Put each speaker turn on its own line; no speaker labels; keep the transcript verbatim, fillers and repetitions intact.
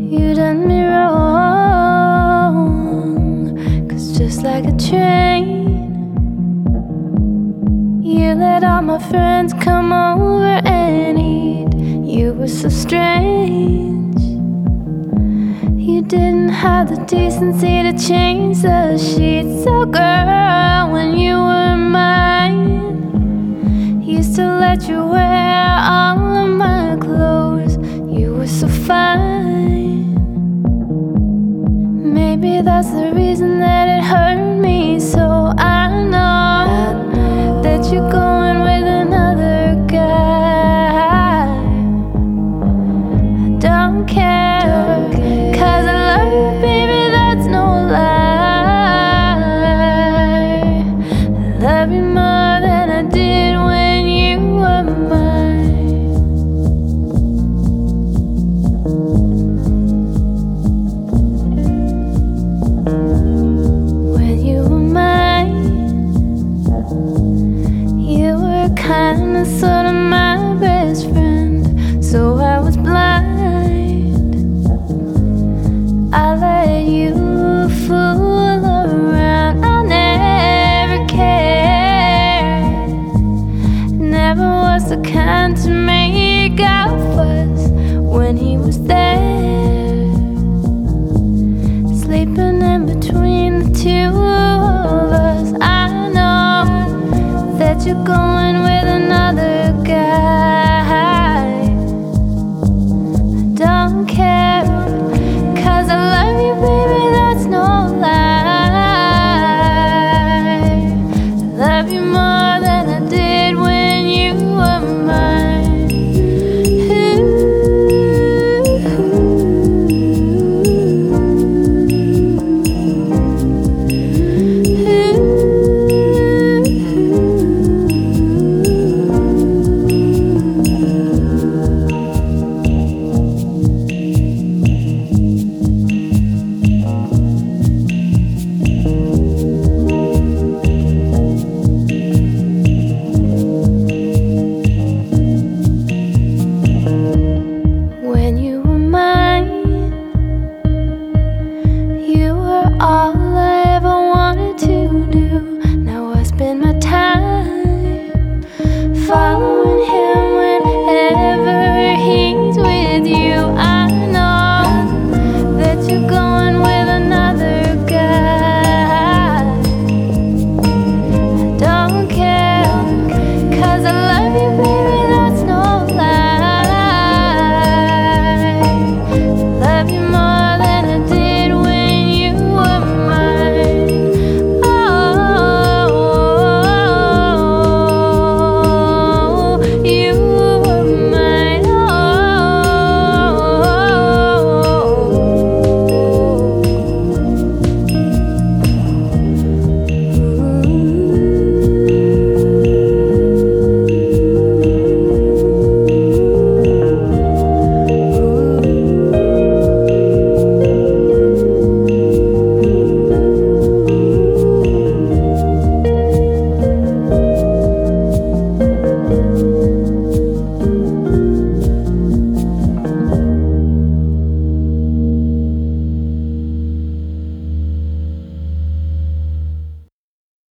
You done me wrong, 'cause just like a train, you let all my friends come over and eat. You were so strange. You didn't have the decency to change the sheets. So girl, when you were mine, used to let you wear all of my clothes. You were so fine. Maybe that's the reason that it hurt me